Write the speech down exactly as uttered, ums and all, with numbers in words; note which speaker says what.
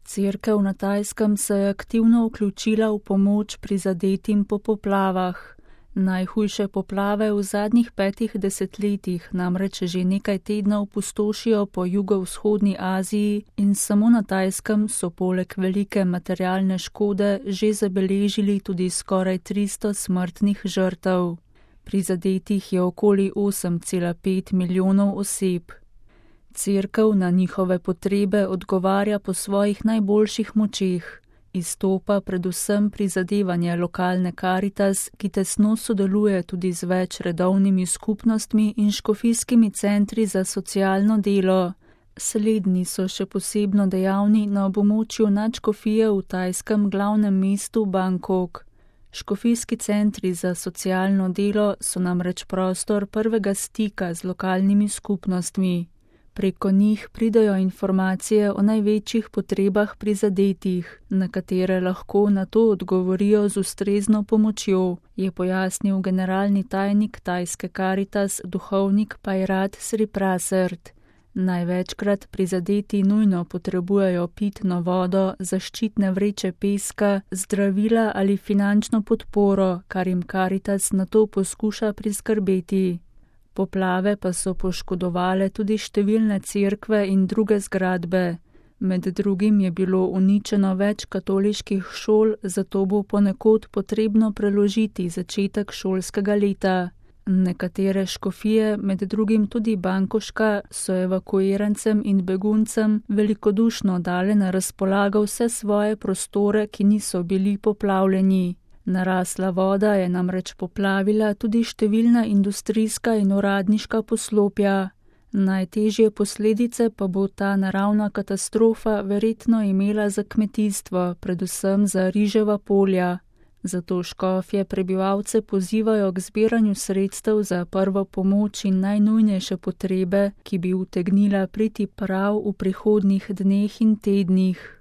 Speaker 1: Cerkev na Tajskem se je aktivno vključila v pomoč prizadetim po poplavah. Najhujše poplave v zadnjih petih desetletjih namreč že nekaj tednov pustošijo po jugovzhodni Aziji in samo na Tajskem so poleg velike materialne škode že zabeležili tudi skoraj tristo smrtnih žrtev. Prizadetih je okoli osem cela pet milijonov oseb. Cerkev na njihove potrebe odgovarja po svojih najboljših močeh. Izstopa predvsem prizadevanje lokalne Karitas, ki tesno sodeluje tudi z več redovnimi skupnostmi in škofijskimi centri za socialno delo. Slednji so še posebno dejavni na območju nadškofije v tajskem glavnem mestu Bangkok. Škofijski centri za socialno delo so namreč prostor prvega stika z lokalnimi skupnostmi. Preko njih pridejo informacije o največjih potrebah prizadetih, na katere lahko na to odgovorijo z ustrezno pomočjo, je pojasnil generalni tajnik tajske Karitas, duhovnik Pairat Sriprasert. Največkrat prizadeti nujno potrebujejo pitno vodo, zaščitne vreče peska, zdravila ali finančno podporo, kar jim Karitas na to poskuša priskrbeti. Poplave pa so poškodovale tudi številne cerkve in druge zgradbe. Med drugim je bilo uničeno več katoliških šol, zato bo ponekod potrebno preložiti začetek šolskega leta. Nekatere škofije, med drugim tudi bankoška, so evakuirancem in beguncem velikodušno dale na razpolago vse svoje prostore, ki niso bili poplavljeni. Narasla voda je namreč poplavila tudi številna industrijska in uradniška poslopja. Najtežje posledice pa bo ta naravna katastrofa verjetno imela za kmetijstvo, predvsem za riževa polja. Zato škofje prebivalce pozivajo k zbiranju sredstev za prvo pomoč in najnujnejše potrebe, ki bi utegnila priti prav v prihodnjih dneh in tednih.